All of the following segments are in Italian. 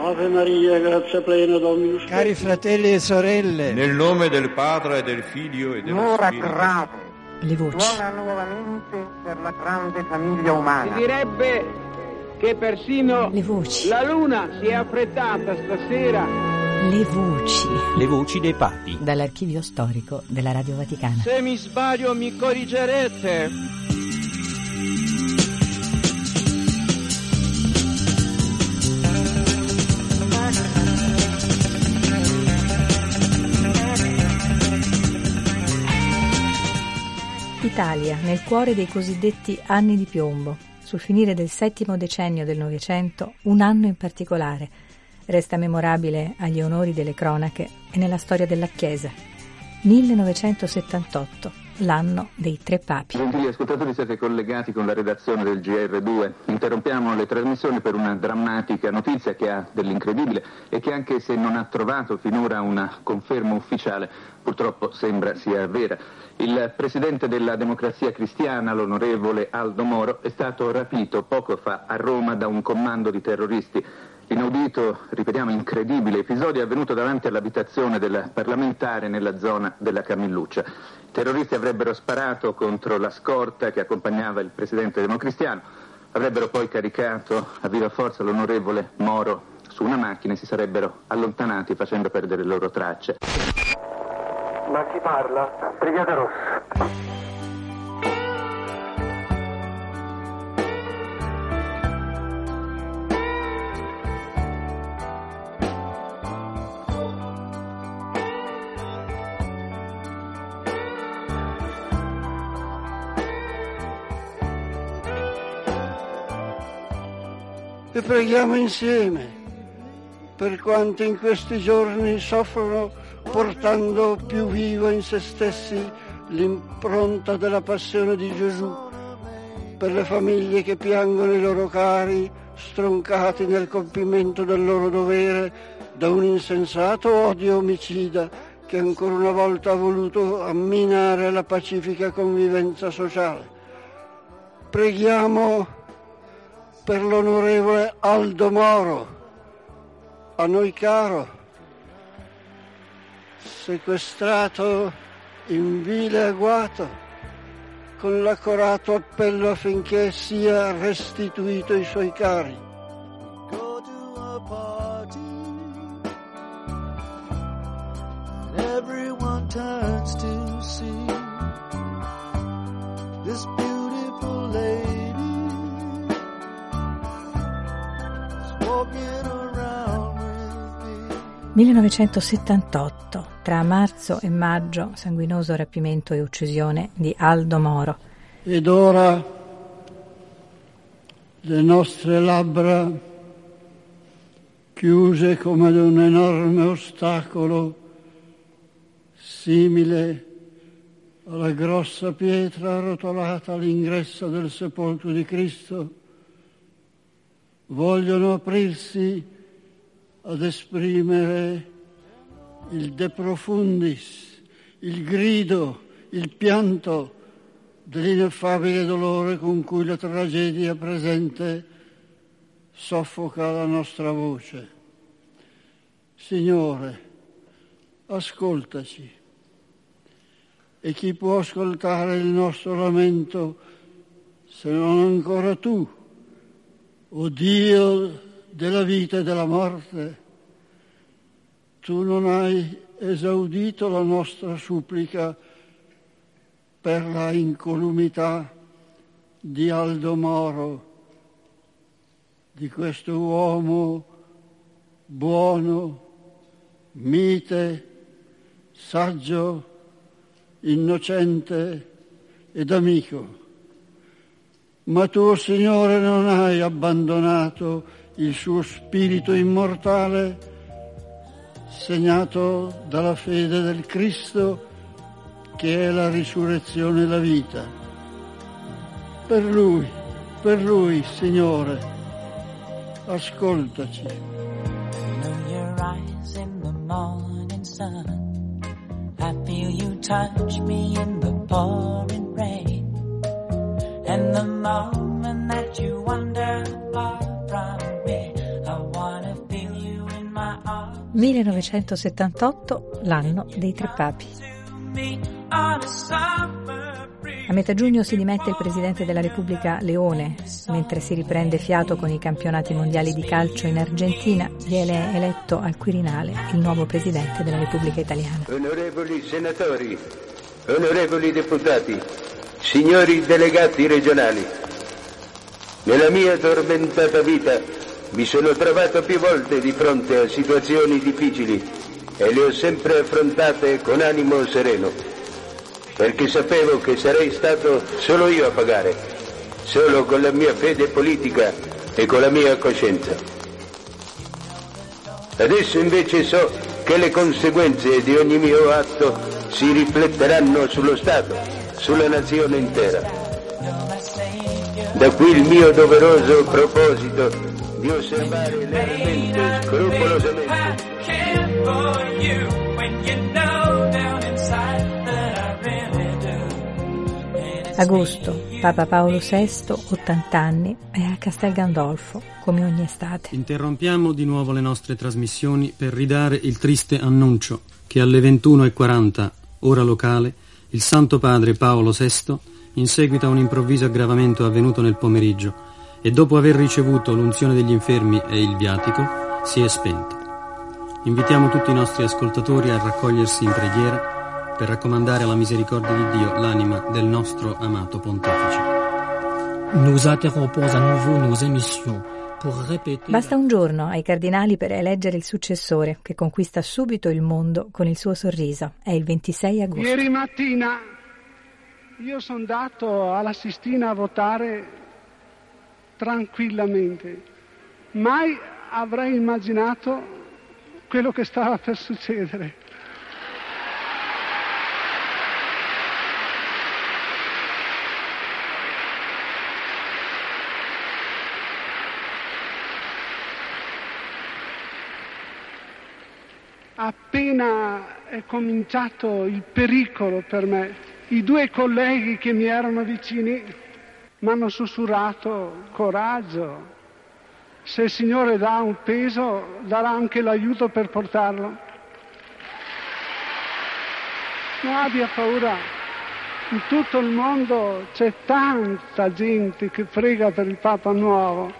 Ave Maria, grazia plena, Dominus tecum. Cari fratelli e sorelle, nel nome del Padre e del Figlio e dello Spirito. Grave. Le voci. Suona nuovamente per la grande famiglia umana. Si direbbe che persino le voci. La luna si è affrettata stasera. Le voci. Le voci dei papi. Dall'archivio storico della Radio Vaticana. Se mi sbaglio mi corrigerete. Italia, nel cuore dei cosiddetti anni di piombo, sul finire del settimo decennio del Novecento, un anno in particolare, resta memorabile agli onori delle cronache e nella storia della Chiesa. 1978, l'anno dei tre papi. Gentili ascoltatori, siete collegati con la redazione del GR2. Interrompiamo le trasmissioni per una drammatica notizia che ha dell'incredibile e che, anche se non ha trovato finora una conferma ufficiale, purtroppo sembra sia vera. Il presidente della Democrazia Cristiana, l'onorevole Aldo Moro, è stato rapito poco fa a Roma da un commando di terroristi. L'inaudito, ripetiamo, incredibile episodio è avvenuto davanti all'abitazione del parlamentare nella zona della Camilluccia. I terroristi avrebbero sparato contro la scorta che accompagnava il presidente democristiano, avrebbero poi caricato a viva forza l'onorevole Moro su una macchina e si sarebbero allontanati facendo perdere le loro tracce. Ma chi parla? Brigata Rossa. E preghiamo insieme per quanti in questi giorni soffrono portando più vivo in se stessi l'impronta della passione di Gesù, per le famiglie che piangono i loro cari stroncati nel compimento del loro dovere da un insensato odio omicida che ancora una volta ha voluto amminare la pacifica convivenza sociale. Preghiamo per l'onorevole Aldo Moro, a noi caro, sequestrato in vile agguato, con l'accorato appello affinché sia restituito ai suoi cari. Go to a party, and everyone turns to see this beautiful lady walking around with me. 1978, tra marzo e maggio, sanguinoso rapimento e uccisione di Aldo Moro. Ed ora le nostre labbra, chiuse come ad un enorme ostacolo, simile alla grossa pietra arrotolata all'ingresso del sepolcro di Cristo, vogliono aprirsi ad esprimere il de profundis, il grido, il pianto dell'ineffabile dolore con cui la tragedia presente soffoca la nostra voce. Signore, ascoltaci. E chi può ascoltare il nostro lamento se non ancora tu, o Dio della vita e della morte? Tu non hai esaudito la nostra supplica per la incolumità di Aldo Moro, di questo uomo buono, mite, saggio, innocente ed amico. Ma tu, Signore, non hai abbandonato il suo spirito immortale, segnato dalla fede del Cristo, che è la risurrezione e la vita. Per Lui, Signore, ascoltaci. Know your eyes in the morning sun. I feel you touch me in the pouring rain. And the moment that you wander far from me, I wanna feel you 1978, l'anno dei tre papi. A metà giugno si dimette il presidente della Repubblica Leone. Mentre si riprende fiato con i campionati mondiali di calcio in Argentina, viene eletto al Quirinale il nuovo presidente della Repubblica Italiana. Onorevoli senatori, onorevoli deputati, signori delegati regionali, nella mia tormentata vita mi sono trovato più volte di fronte a situazioni difficili e le ho sempre affrontate con animo sereno, perché sapevo che sarei stato solo io a pagare, solo con la mia fede politica e con la mia coscienza. Adesso invece so che le conseguenze di ogni mio atto si rifletteranno sullo Stato, sulla nazione intera. Da qui il mio doveroso proposito di osservare lealmente, scrupolosamente. Agosto, Papa Paolo VI, 80 anni, è a Castel Gandolfo, come ogni estate. Interrompiamo di nuovo le nostre trasmissioni per ridare il triste annuncio che alle 21:40, ora locale, il Santo Padre Paolo VI, in seguito a un improvviso aggravamento avvenuto nel pomeriggio e dopo aver ricevuto l'unzione degli infermi e il viatico, si è spento. Invitiamo tutti i nostri ascoltatori a raccogliersi in preghiera per raccomandare alla misericordia di Dio l'anima del nostro amato pontefice. Nous interrompons à nouveau nos émissions pour répéter. Basta un giorno ai cardinali per eleggere il successore, che conquista subito il mondo con il suo sorriso. È il 26 agosto. Ieri mattina io sono andato alla Sistina a votare tranquillamente. Mai avrei immaginato quello che stava per succedere. Appena è cominciato il pericolo per me, i due colleghi che mi erano vicini mi hanno sussurrato: coraggio, se il Signore dà un peso, darà anche l'aiuto per portarlo. Non abbia paura, in tutto il mondo c'è tanta gente che prega per il Papa nuovo.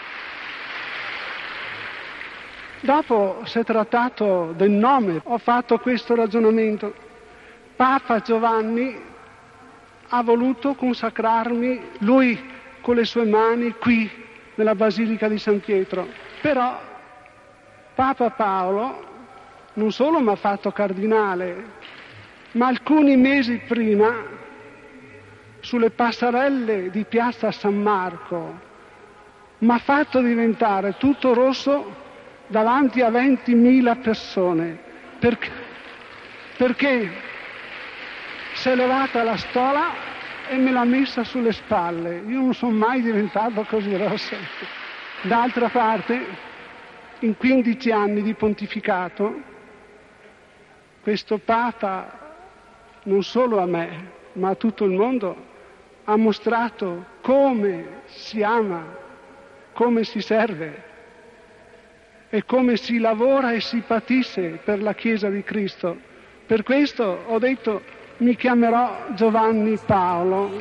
Dopo si è trattato del nome, ho fatto questo ragionamento. Papa Giovanni ha voluto consacrarmi, lui con le sue mani, qui nella Basilica di San Pietro. Però Papa Paolo non solo mi ha fatto cardinale, ma alcuni mesi prima, sulle passerelle di Piazza San Marco, mi ha fatto diventare tutto rosso davanti a 20.000 persone, perché si è levata la stola e me l'ha messa sulle spalle. Io non sono mai diventato così rosso. D'altra parte, in 15 anni di pontificato, questo Papa, non solo a me, ma a tutto il mondo, ha mostrato come si ama, come si serve e come si lavora e si patisce per la Chiesa di Cristo. Per questo ho detto: mi chiamerò Giovanni Paolo.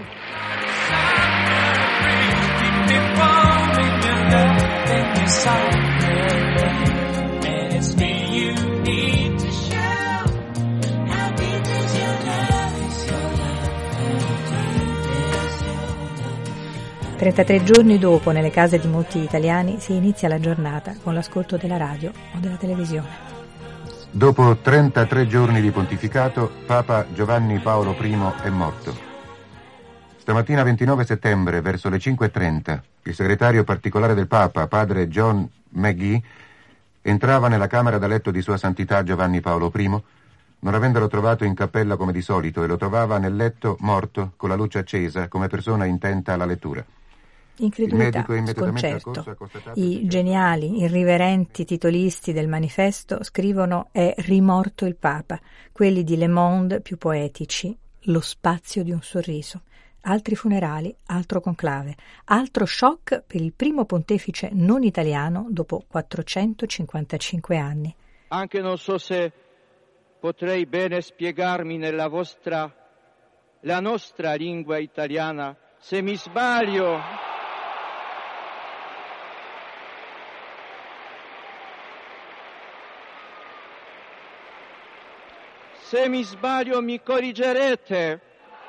«33 giorni dopo, nelle case di molti italiani, si inizia la giornata con l'ascolto della radio o della televisione. Dopo 33 giorni di pontificato, Papa Giovanni Paolo I è morto. Stamattina 29 settembre, verso le 5:30, il segretario particolare del Papa, padre John McGee, entrava nella camera da letto di Sua Santità Giovanni Paolo I, non avendolo trovato in cappella come di solito, e lo trovava nel letto morto, con la luce accesa, come persona intenta alla lettura. Incredulità, sconcerto. I geniali, irriverenti titolisti del manifesto scrivono: è rimorto il Papa. Quelli di Le Monde, più poetici: lo spazio di un sorriso. Altri funerali, altro conclave, altro shock per il primo pontefice non italiano dopo 455 anni. anche non so se potrei bene spiegarmi nella la nostra lingua italiana. Se mi sbaglio, mi corrigerete.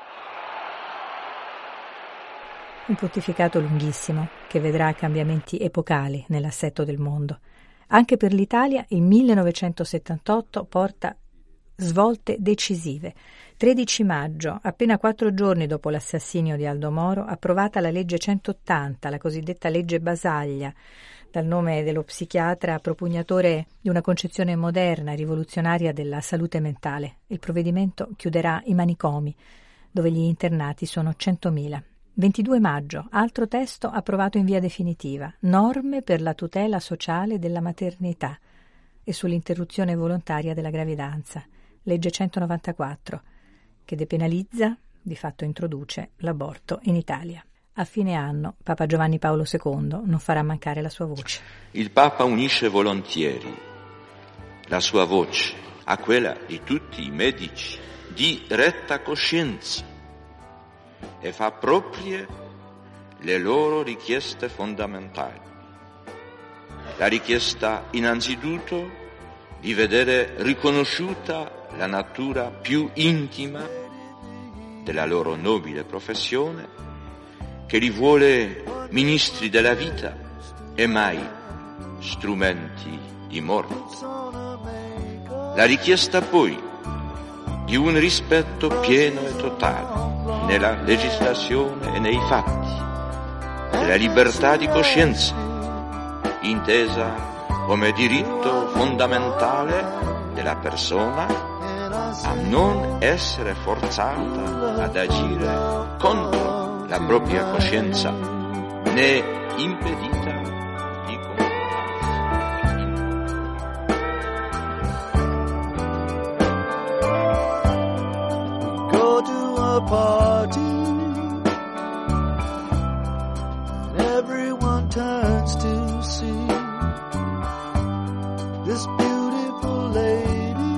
Un pontificato lunghissimo che vedrà cambiamenti epocali nell'assetto del mondo. Anche per l'Italia il 1978 porta svolte decisive. 13 maggio, appena 4 giorni dopo l'assassinio di Aldo Moro, approvata la legge 180, la cosiddetta legge Basaglia, dal nome dello psichiatra propugnatore di una concezione moderna, rivoluzionaria della salute mentale. Il provvedimento chiuderà i manicomi, dove gli internati sono 100.000. 22 maggio, altro testo approvato in via definitiva, norme per la tutela sociale della maternità e sull'interruzione volontaria della gravidanza, legge 194, che depenalizza, di fatto introduce, l'aborto in Italia. A fine anno, Papa Giovanni Paolo II non farà mancare la sua voce. Il Papa unisce volentieri la sua voce a quella di tutti i medici di retta coscienza e fa proprie le loro richieste fondamentali. La richiesta innanzitutto di vedere riconosciuta la natura più intima della loro nobile professione, che li vuole ministri della vita e mai strumenti di morte. La richiesta poi di un rispetto pieno e totale nella legislazione e nei fatti della libertà di coscienza, intesa come diritto fondamentale della persona a non essere forzata ad agire contro la propria coscienza né impedita di comportarsi. Go to a party, everyone turns to see this beautiful lady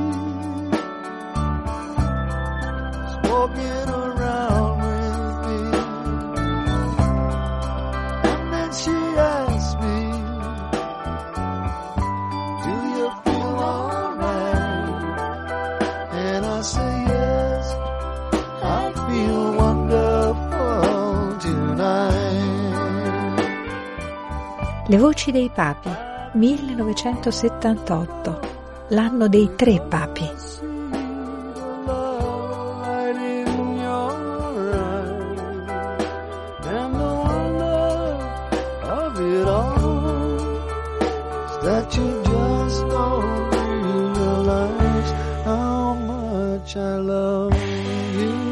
is walking around with me, and then she asks me, do you feel alright? And I say yes, I feel wonderful tonight. Le voci dei papi, 1978, l'anno dei 3 papi. And the wonder of it all is that you just don't realize how much I love you.